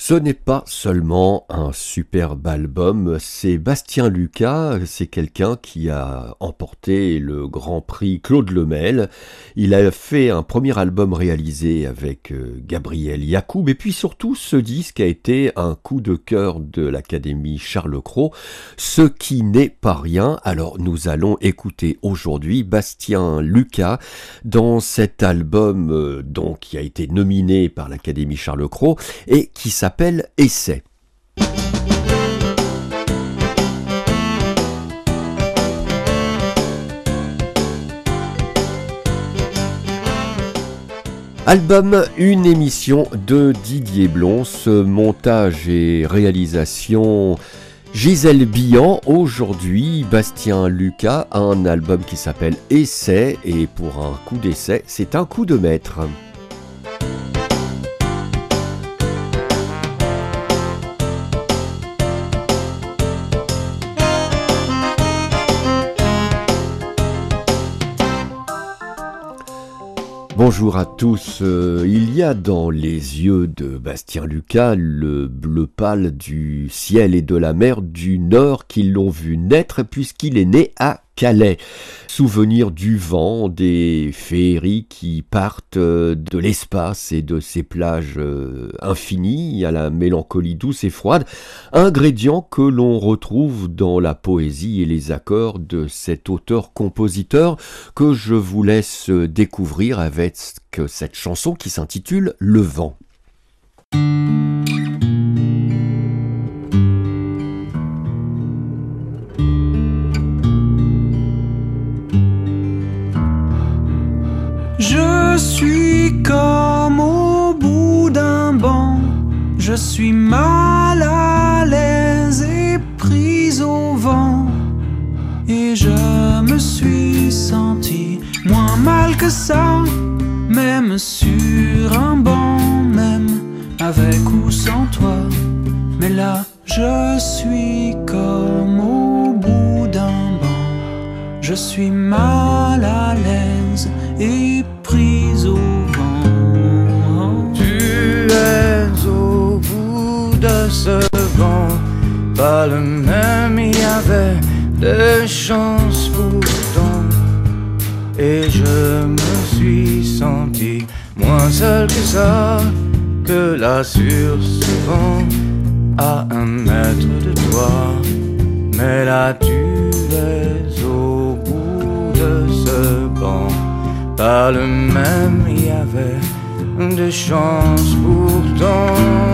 Ce n'est pas seulement un superbe album, c'est Bastien Lucas, c'est quelqu'un qui a emporté le Grand Prix Claude Lemel. Il a fait un premier album réalisé avec Gabriel Yacoub et puis surtout ce disque a été un coup de cœur de l'Académie Charles Cros, ce qui n'est pas rien. Alors nous allons écouter aujourd'hui Bastien Lucas dans cet album donc qui a été nominé par l'Académie Charles Cros et qui s'appelle Essai. Album, une émission de Didier Blon, montage et réalisation Gisèle Billan. Aujourd'hui, Bastien Lucas a un album qui s'appelle Essai et pour un coup d'essai, c'est un coup de maître. Bonjour à tous, il y a dans les yeux de Bastien Lucas le bleu pâle du ciel et de la mer du Nord qui l'ont vu naître puisqu'il est né à Calais. Souvenir du vent, des féeries qui partent de l'espace et de ces plages infinies à la mélancolie douce et froide, ingrédient que l'on retrouve dans la poésie et les accords de cet auteur-compositeur que je vous laisse découvrir avec cette chanson qui s'intitule « Le vent ». Je suis comme au bout d'un banc, je suis mal à l'aise et prise au vent. Et je me suis senti moins mal que ça, même sur un banc, même avec ou sans toi. Mais là, je suis comme au bout d'un banc, je suis mal à l'aise et prise au vent. Tu es au bout de ce vent, pas le même, il y avait des chances pourtant. Et je me suis senti moins seul que ça, que là sur ce vent, à 1 mètre de toi. Mais là tu es au bout de ce banc, pas le même, il y avait des chances pourtant.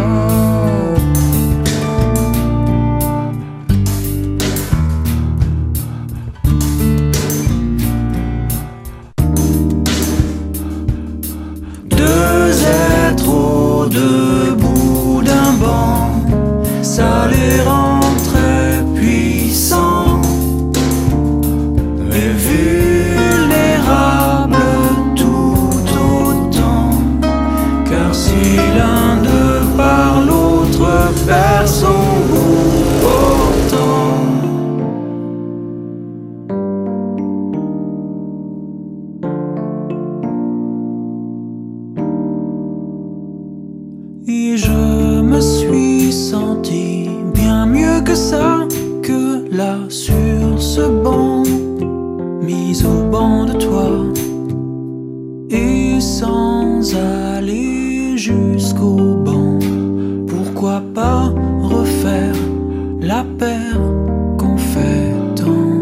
2 êtres au debout d'un banc, ça les rend très puissants et vulnérables tout autant. Car si l'un d'eux par l'autre perd son goût portant, et je me suis senti bien mieux que ça, que là sur ce banc, mise au banc de toi, et sans aller jusqu'au banc, pourquoi pas refaire la paire qu'on fait tant.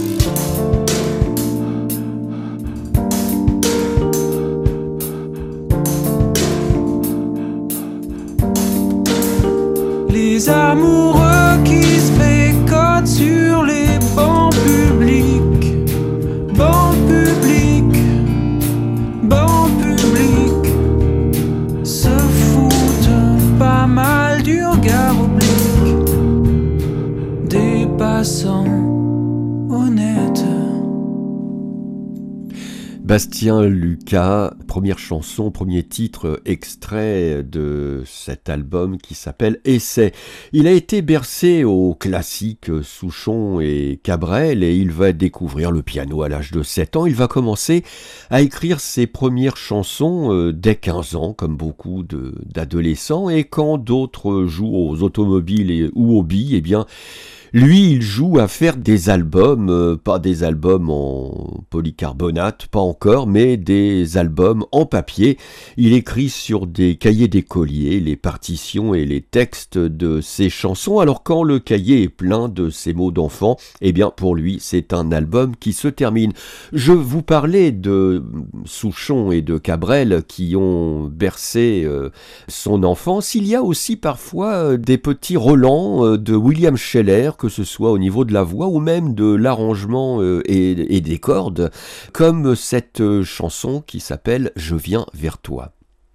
Les amoureux qui se bécotent sur les bancs publics, bancs publics, bancs publics, se foutent pas mal du regard oblique des passants honnêtes. Bastien Lucas, première chanson, premier titre extrait de cet album qui s'appelle Essai. Il a été bercé aux classiques Souchon et Cabrel et il va découvrir le piano à l'âge de 7 ans. Il va commencer à écrire ses premières chansons dès 15 ans, comme beaucoup d'adolescents. Et quand d'autres jouent aux automobiles ou aux billes, eh bien, lui, il joue à faire des albums, pas des albums en polycarbonate, pas encore, mais des albums en papier. Il écrit sur des cahiers d'écoliers les partitions et les textes de ses chansons. Alors quand le cahier est plein de ces mots d'enfant, eh bien pour lui, c'est un album qui se termine. Je vous parlais de Souchon et de Cabrel qui ont bercé son enfance. Il y a aussi parfois des petits relents de William Scheller, que ce soit au niveau de la voix ou même de l'arrangement et des cordes, comme cette chanson qui s'appelle « Je viens vers toi ».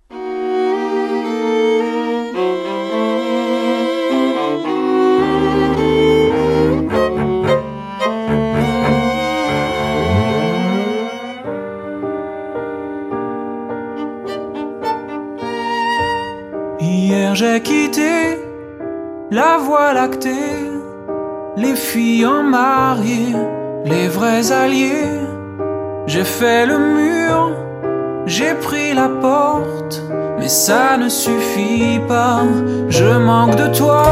Hier j'ai quitté la voie lactée, les filles en mariée, les vrais alliés. J'ai fait le mur, j'ai pris la porte, mais ça ne suffit pas, je manque de toi.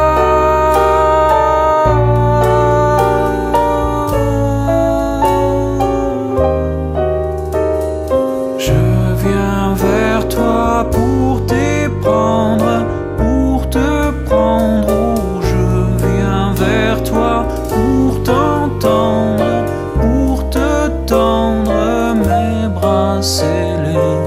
Je viens vers toi pour t'éprendre, pour te prendre. Pour t'entendre, pour te tendre mes bras scellés.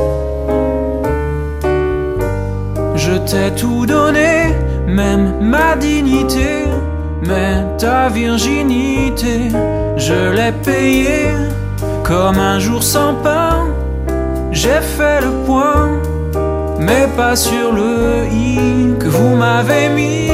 Je t'ai tout donné, même ma dignité, mais ta virginité, je l'ai payée comme un jour sans pain. J'ai fait le point, mais pas sur le i que vous m'avez mis.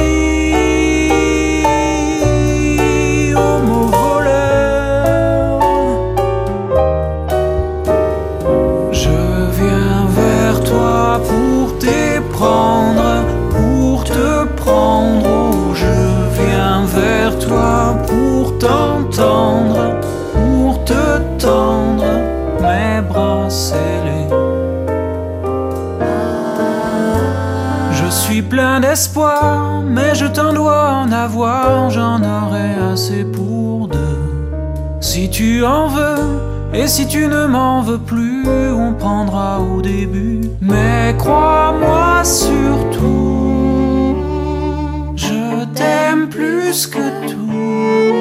Pour te prendre, oh, je viens vers toi pour t'entendre, pour te tendre mes bras scellés. Je suis plein d'espoir, mais je t'en dois en avoir, j'en aurai assez pour deux. Si tu en veux, et si tu ne m'en veux plus, on prendra au début. Mais crois-moi surtout, je t'aime plus que tout.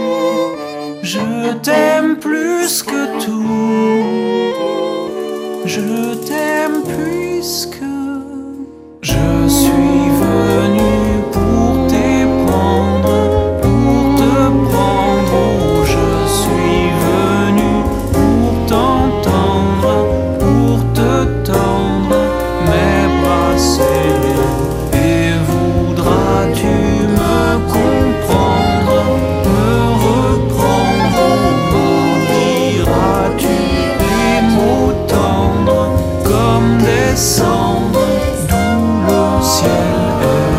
Je t'aime plus que tout. Je t'aime plus que... Je suis venu pour t'éprendre, pour te prendre. Oh, je suis venu pour t'entendre, pour te tendre mes bras scellés. Et voudras-tu me comprendre, me reprendre, m'en diras-tu des mots tendres comme des cendres d'où le ciel est.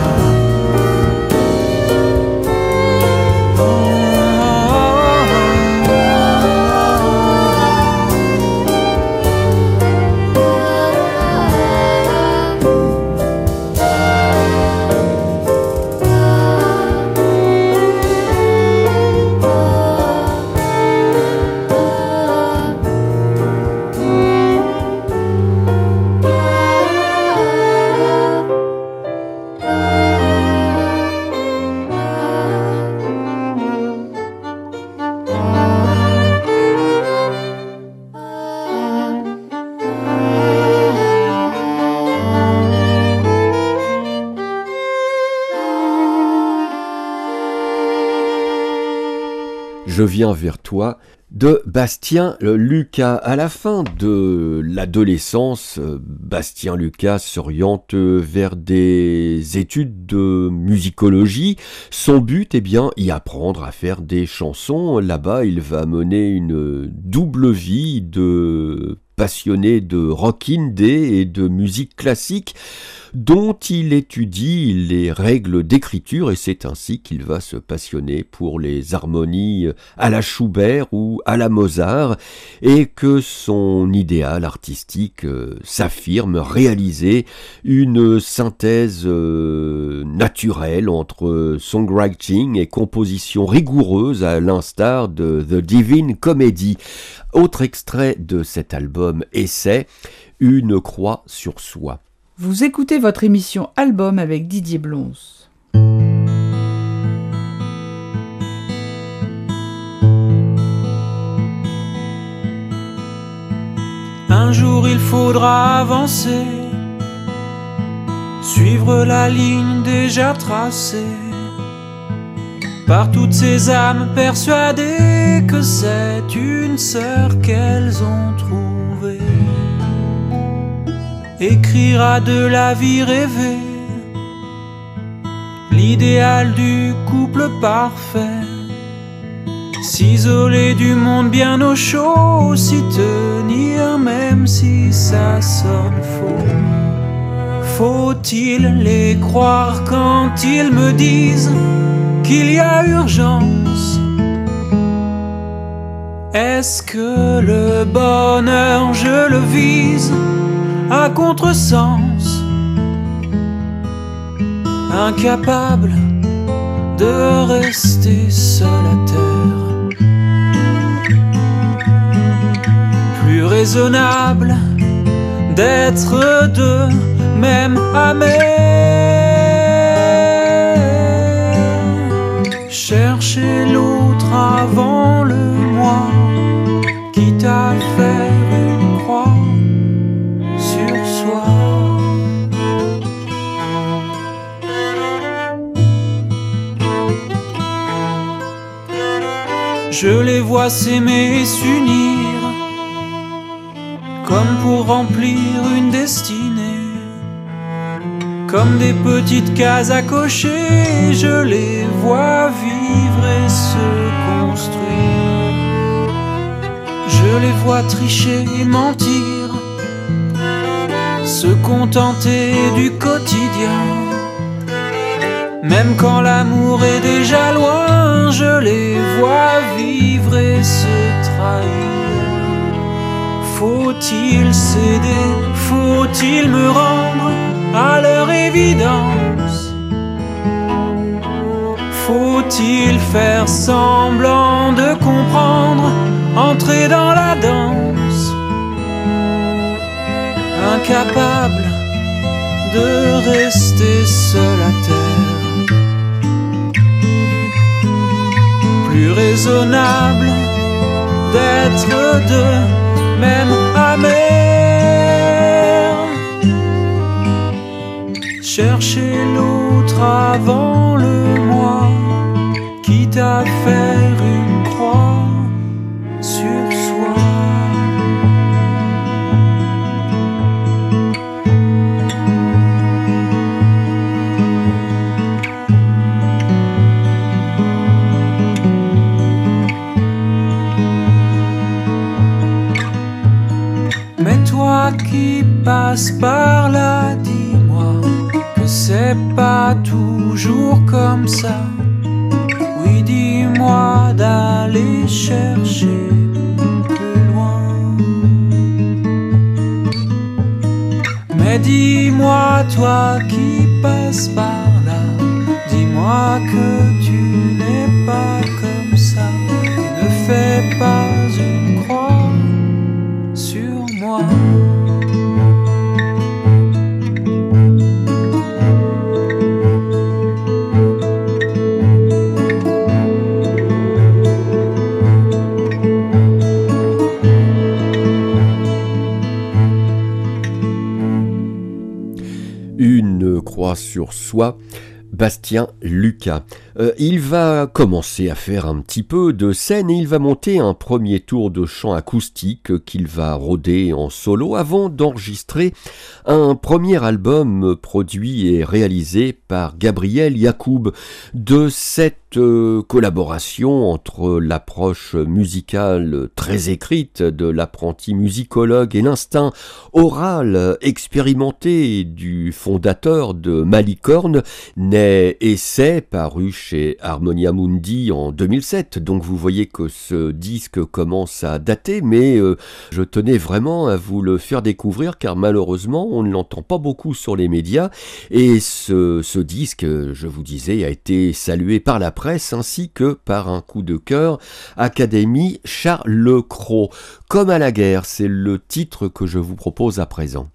Je viens vers toi de Bastien Lucas. À la fin de l'adolescence, Bastien Lucas s'oriente vers des études de musicologie. Son but est bien y apprendre à faire des chansons. Là-bas, il va mener une double vie de passionné de rock indé et de musique classique, dont il étudie les règles d'écriture, et c'est ainsi qu'il va se passionner pour les harmonies à la Schubert ou à la Mozart, et que son idéal artistique s'affirme, réaliser une synthèse naturelle entre songwriting et composition rigoureuse à l'instar de The Divine Comedy. Autre extrait de cet album Essai, Une croix sur soi. Vous écoutez votre émission Album avec Didier Blons. Un jour il faudra avancer, suivre la ligne déjà tracée par toutes ces âmes persuadées que c'est une sœur qu'elles ont trouvée. Écrire à de la vie rêvée, l'idéal du couple parfait, s'isoler du monde bien au chaud, s'y tenir même si ça sonne faux. Faut-il les croire quand ils me disent qu'il y a urgence? Est-ce que le bonheur je le vise à contresens, incapable de rester seul à terre? Plus raisonnable d'être deux, même amers. Chercher l'autre avant le moi, quitte à faire une croix sur soi. Je les vois s'aimer et s'unir, comme pour remplir une destinée. Comme des petites cases à cocher, je les vois vivre et se construire. Je les vois tricher et mentir, se contenter du quotidien. Même quand l'amour est déjà loin, je les vois vivre et se trahir. Faut-il céder? Faut-il me rendre à leur évidence? Faut-il faire semblant de comprendre, entrer dans la danse? Incapable de rester seul à terre. Plus raisonnable d'être deux, même amers. Chercher l'autre avant le moi, quitte à faire une croix sur soi. Mais toi qui passes par là, dis-moi que c'est pas toujours comme ça. Oui, dis-moi d'aller chercher plus loin. Mais dis-moi, toi qui passes par là, dis-moi que tu n'es pas comme ça. Et ne fais pas une croix sur moi. Une croix sur soi Bastien Lucas. Il va commencer à faire un petit peu de scène et il va monter un premier tour de chant acoustique qu'il va rôder en solo avant d'enregistrer un premier album produit et réalisé par Gabriel Yacoub. De cette collaboration entre l'approche musicale très écrite de l'apprenti musicologue et l'instinct oral expérimenté du fondateur de Malicorne naît Essai, paru chez Harmonia Mundi en 2007. Donc vous voyez que ce disque commence à dater, mais je tenais vraiment à vous le faire découvrir car malheureusement on ne l'entend pas beaucoup sur les médias et ce disque, je vous disais, a été salué par la presse ainsi que par un coup de cœur Académie Charles Cros. Comme à la guerre, c'est le titre que je vous propose à présent.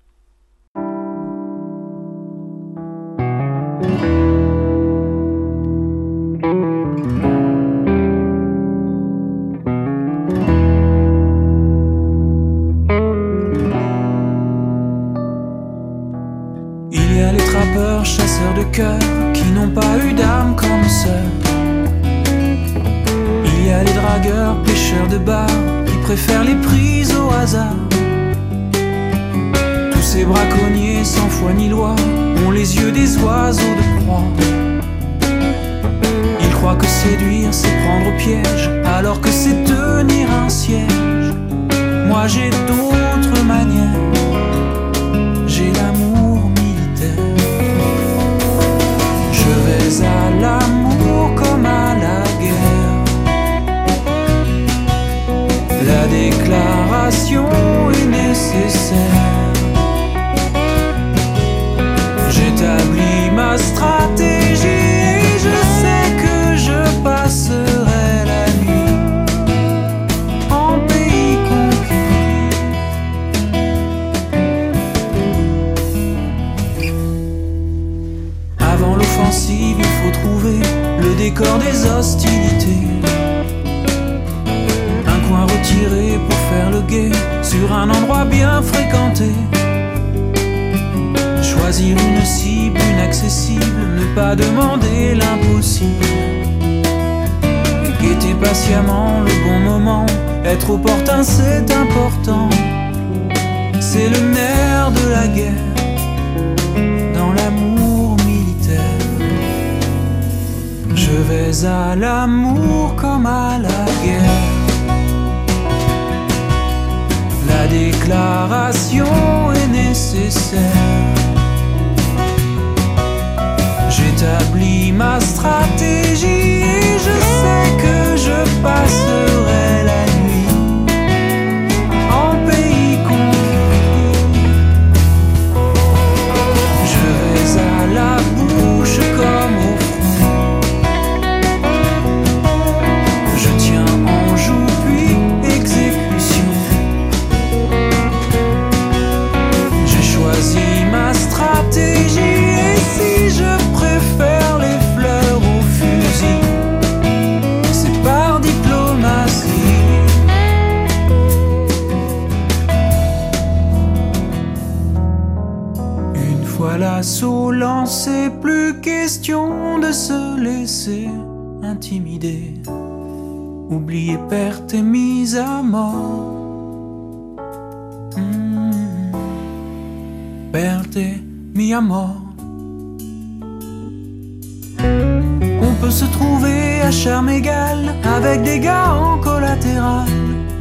Il y a les trappeurs, chasseurs de cœur, qui n'ont pas eu d'âme comme sœur. Il y a les dragueurs, pêcheurs de bar, qui préfèrent les prises au hasard. Tous ces braconniers sans foi ni loi ont les yeux des oiseaux de proie. Ils croient que séduire c'est prendre au piège, alors que c'est tenir un siège. Moi j'ai d'autres manières, j'ai l'amour militaire. Je vais à l'amour comme à la guerre. La déclaration est nécessaire. J'établis ma stratégie et je sais que je passerai la nuit en pays conquis. Avant l'offensive, il faut trouver le décor des hostilités. Un coin retiré pour faire le guet sur un endroit bien fréquenté. Choisir une cible inaccessible, ne pas demander l'impossible. Guetter patiemment le bon moment, être opportun c'est important. C'est le nerf de la guerre, dans l'amour militaire. Je vais à l'amour comme à la guerre. La déclaration est nécessaire. J'établis ma stratégie et je sais que je passerai la nuit en pays conquis. Je vais à la bouche comme au front. Je tiens en joue puis exécution. J'ai choisi ma stratégie et si je préfère les fleurs au fusil, c'est par diplomatie. Une fois l'assaut lancé, plus question de se laisser intimider. Oublier perte et mise à mort. Perte et mise à mort. On peut se trouver à charme égal avec des gars en collatéral.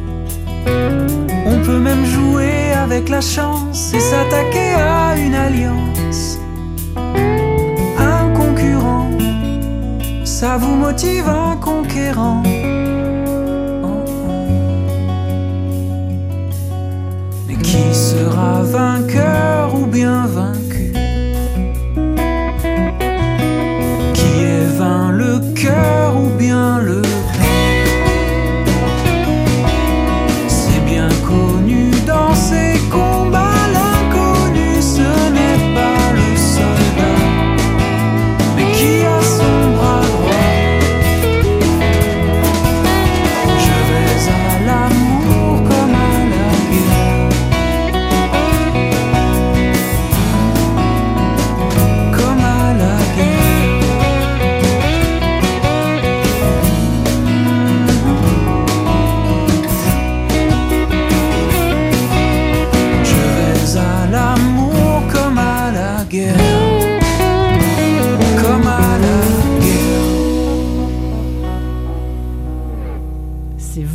On peut même jouer avec la chance et s'attaquer à une alliance. Un concurrent, ça vous motive un conquérant. Mais qui sera vainqueur ou bien vaincu? Qui est vain, le cœur ou bien le pain? C'est bien connu dans ces combats, l'inconnu ce n'est pas le soldat, mais qui a son bras droit.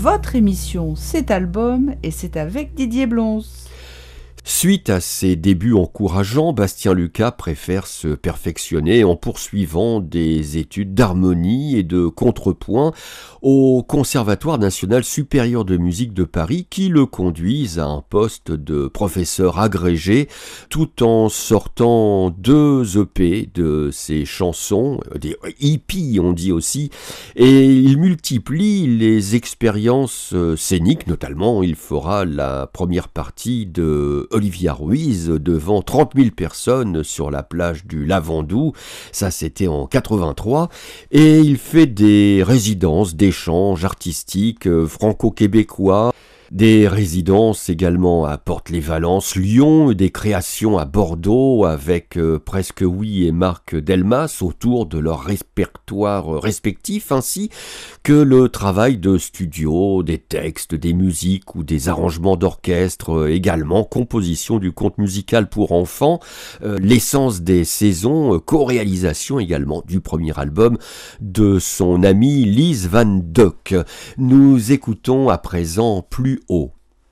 votre émission C'est Album et c'est avec Didier Blons. Suite à ses débuts encourageants, Bastien Lucas préfère se perfectionner en poursuivant des études d'harmonie et de contrepoint au Conservatoire national supérieur de musique de Paris qui le conduisent à un poste de professeur agrégé tout en sortant 2 EP de ses chansons, des hippies on dit aussi, et il multiplie les expériences scéniques, notamment il fera la première partie de Olivia Ruiz devant 30 000 personnes sur la plage du Lavandou, ça c'était en 83, et il fait des résidences, d'échanges artistiques franco-québécois, des résidences également à Porte-les-Valences, Lyon, des créations à Bordeaux avec Presque Oui et Marc Delmas autour de leur répertoire respectif, ainsi que le travail de studio, des textes, des musiques ou des arrangements d'orchestre, également composition du conte musical pour enfants, l'essence des saisons, co-réalisation également du premier album de son amie Lise Van Duck. Nous écoutons à présent Plus haut.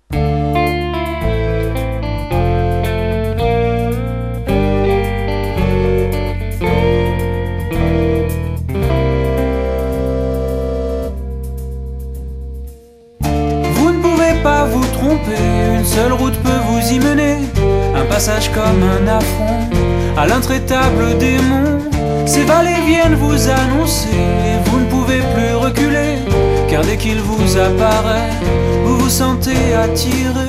Vous ne pouvez pas vous tromper, une seule route peut vous y mener. Un passage comme un affront à l'intraitable démon. Ces vallées viennent vous annoncer, et vous ne pouvez plus reculer, car dès qu'il vous apparaît, vous vous sentez attiré.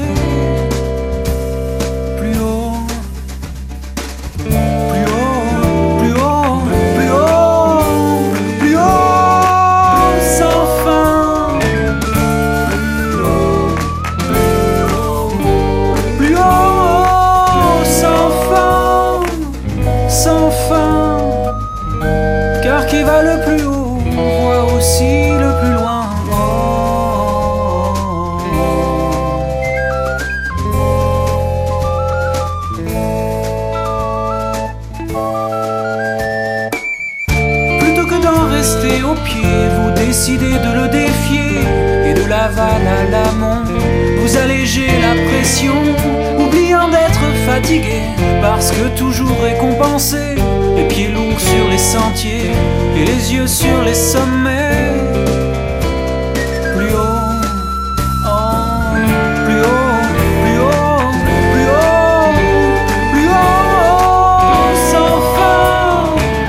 Plus haut, plus haut, plus haut, plus haut, plus haut, sans fin. Plus haut, sans fin, sans fin. Car qui va le plus haut voit aussi le plus loin. Au pied, vous décidez de le défier, et de l'aval à l'amont, vous allégez la pression, oubliant d'être fatigué, parce que toujours récompensé, les pieds lourds sur les sentiers, et les yeux sur les sommets. Plus haut, oh, plus haut, plus haut, plus haut, plus haut, sans fin.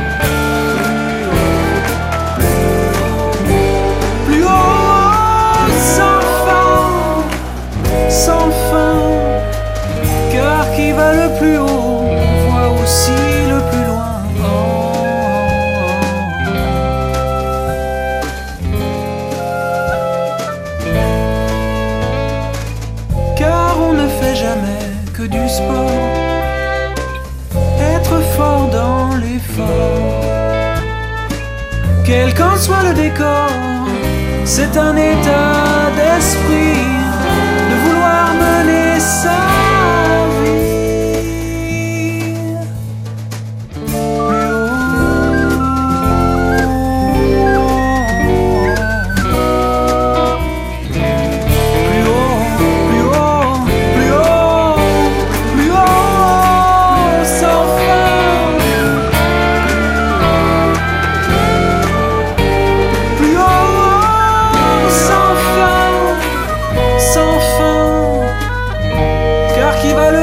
Plus haut, sans fin, sans fin. Car qui va le plus haut voit aussi le plus loin. Car on ne fait jamais que du sport, être fort dans l'effort. Quel qu'en soit le décor, c'est un état d'esprit de vouloir mener sa vie. Plus haut, plus haut, plus haut, plus haut, plus haut, sans fin. Plus haut, sans fin, sans fin. Car qui va le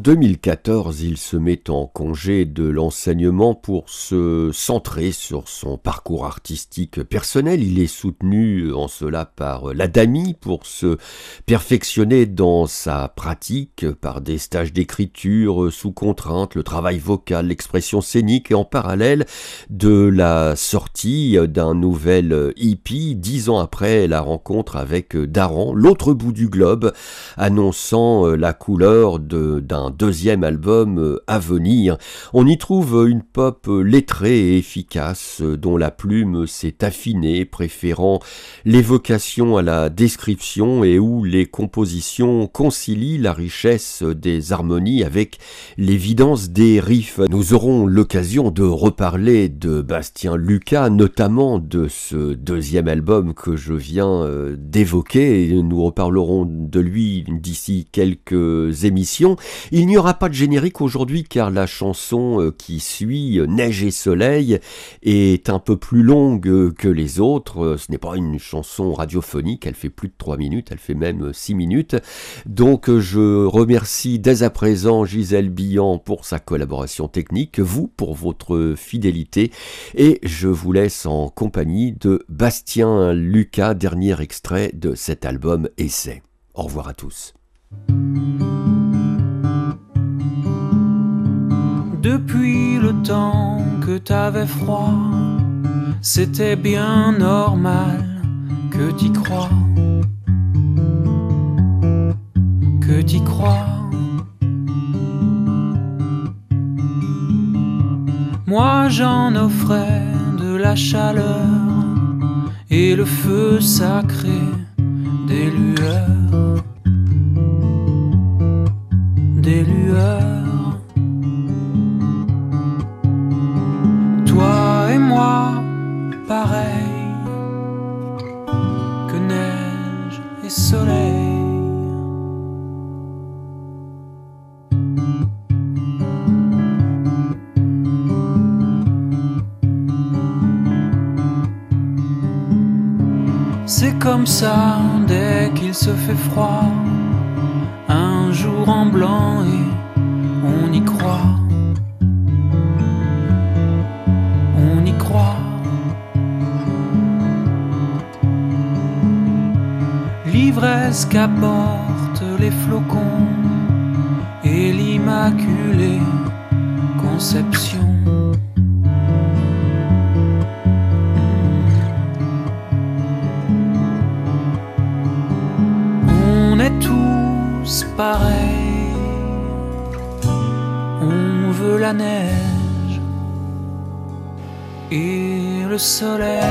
2014, il se met en congé de l'enseignement pour se centrer sur son parcours artistique personnel. Il est soutenu en cela par l'ADAMI pour se perfectionner dans sa pratique par des stages d'écriture sous contrainte, le travail vocal, l'expression scénique et en parallèle de la sortie d'un nouvel EP 10 ans après la rencontre avec Daran, l'autre bout du globe, annonçant la couleur d'un deuxième album à venir. On y trouve une pop lettrée et efficace dont la plume s'est affinée, préférant l'évocation à la description et où les compositions concilient la richesse des harmonies avec l'évidence des riffs. Nous aurons l'occasion de reparler de Bastien Lucas, notamment de ce deuxième album que je viens d'évoquer, et nous reparlerons de lui d'ici quelques émissions. Il n'y aura pas de générique aujourd'hui car la chanson qui suit, Neige et Soleil, est un peu plus longue que les autres. Ce n'est pas une chanson radiophonique, elle fait plus de 3 minutes, elle fait même 6 minutes. Donc je remercie dès à présent Gisèle Billan pour sa collaboration technique, vous pour votre fidélité, et je vous laisse en compagnie de Bastien Lucas, dernier extrait de cet album Essai. Au revoir à tous. Depuis le temps que t'avais froid, c'était bien normal que t'y crois, que t'y crois. Moi j'en offrais de la chaleur et le feu sacré des lueurs, des lueurs. Toi et moi, pareil que neige et soleil. C'est comme ça dès qu'il se fait froid, un jour en blanc et on y croit. On y croit. L'ivresse qu'apportent les flocons et l'immaculée conception. On est tous pareils, on veut la neige et le soleil.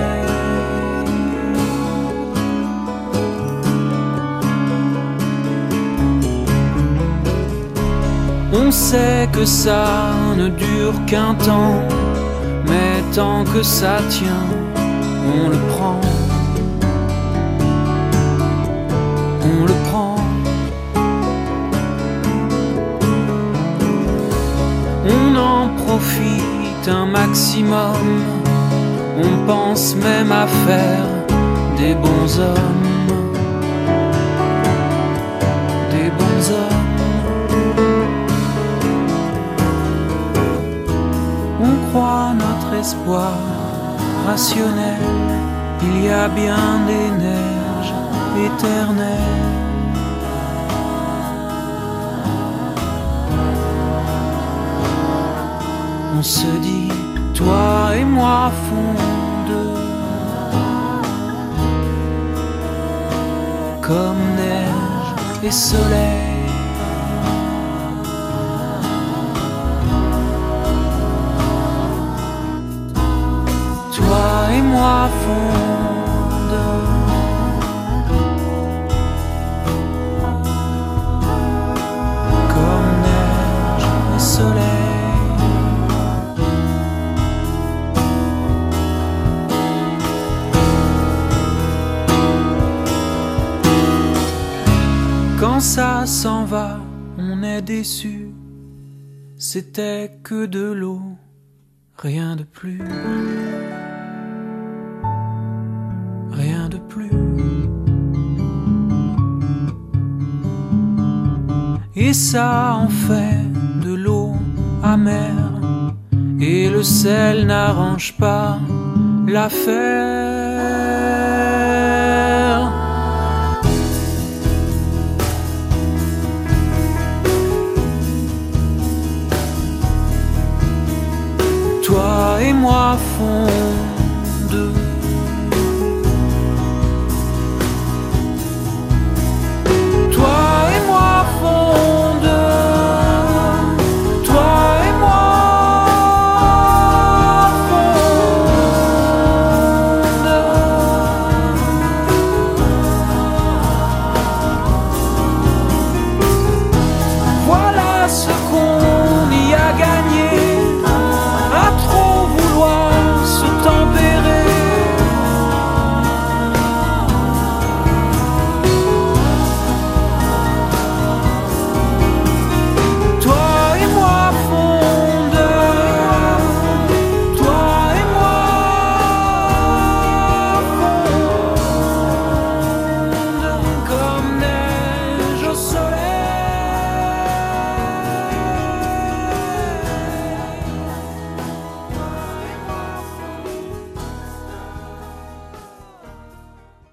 On sait que ça ne dure qu'un temps, mais tant que ça tient, on le prend. On le prend. On en profite un maximum, on pense même à faire des bons hommes. Des bons hommes. On croit notre espoir rationnel, il y a bien des neiges éternelles. On se dit, toi et moi font deux, comme neige et soleil. Toi et moi font deux, comme neige et soleil. Quand ça s'en va, on est déçu. C'était que de l'eau, rien de plus. Rien de plus. et ça en fait de l'eau amère. Et le sel n'arrange pas l'affaire. Toi et moi font deux